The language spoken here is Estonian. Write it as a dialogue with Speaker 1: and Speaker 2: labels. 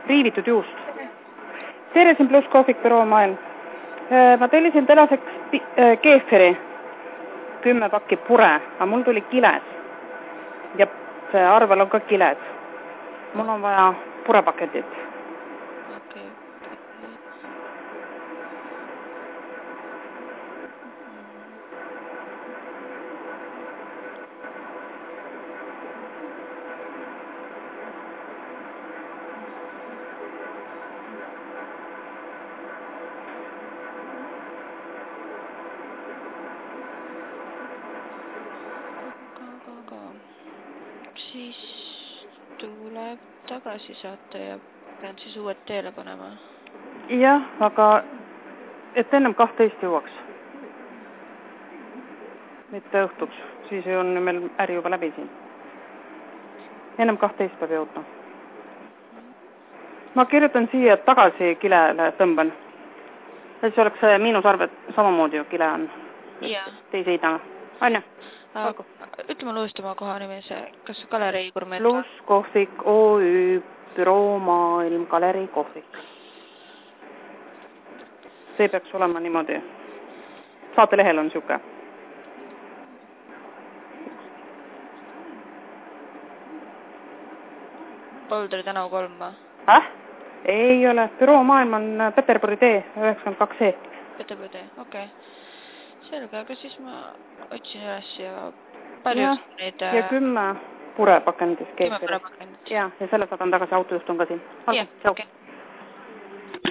Speaker 1: riivitud juust. Seeresin pluss kohvik büroo maailm. Ma tellisin tänaseks keefiri 10 pakki pure, aga mul tuli kiles. Ja see arvel on ka kiles. Mul on vaja purepaketit.
Speaker 2: Okei. Siis tuleb tagasi saata ja pean siis uued teele panema.
Speaker 1: Jah, aga et ennem 12 jõuaks. Mitte õhtuks, siis on meil äri juba läbi siin. Ennem 12 peab jõudma. Ma kirjutan siia tagasi kilele tõmban. Et see oleks miinusarved samamoodi ju kile on.
Speaker 2: Jaa.
Speaker 1: Teise idana. Anja?
Speaker 2: Ütleme luustama koha nimese, kas galerii gurmeet?
Speaker 1: Pluss kohvik, OÜ, büroo maailm, galerii kohvik. See peaks olema niimoodi. Saatelehel on siuke.
Speaker 2: Poldri tänav 3 ma?
Speaker 1: Ei ole. Büroo maailm on Peterburi tee 92C.
Speaker 2: Peterburi tee, okei. Selge, aga siis ma otsin üles ja palju neid...
Speaker 1: Ja 10 purepakendis keefiri.
Speaker 2: 10 purepakendis.
Speaker 1: Ja selle saadan tagasi autojuht on ka siin.
Speaker 2: Jah, okei.